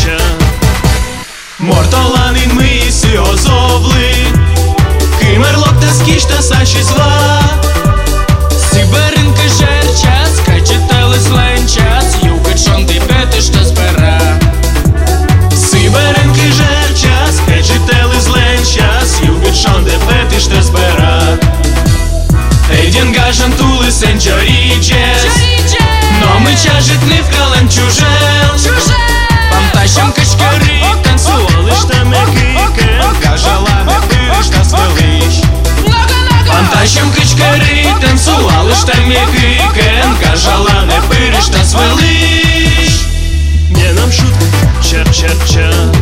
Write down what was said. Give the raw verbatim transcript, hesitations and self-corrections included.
черча. Mortolanin misi ozovli Kimerlok ta skishta sa shizva Siberinka žerčia Skaičitelis lenčias Jau kad šontai petišta spera Siberinka žerčia Skaičitelis lenčias Jau kad šontai petišta spera Eidien gažan tulis enčioryčias Но мы чажит не в кален чужел Памтащам качкари Танцували штами кикен Кажалами пиришта свелищ Памтащам качкари Танцували штами кикен Кажалами пиришта свелищ Не нам шутка, чер-чер-чер